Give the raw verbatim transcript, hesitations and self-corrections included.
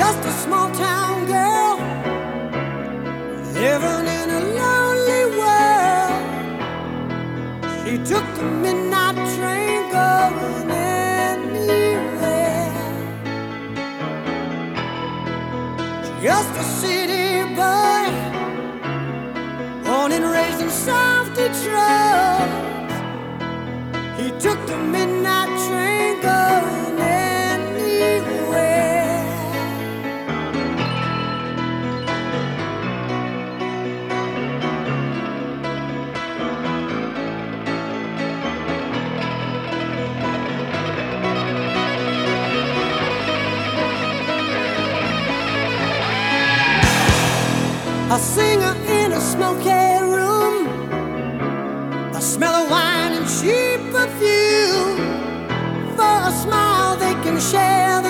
just a small town girl living in a lonely world. She took the midnight train going anywhere. Just a city boy, born and raised in South Detroit. He took the midnight train going anywhere. A singer in a smoky room, the smell of wine and cheap perfume. For a smile they can share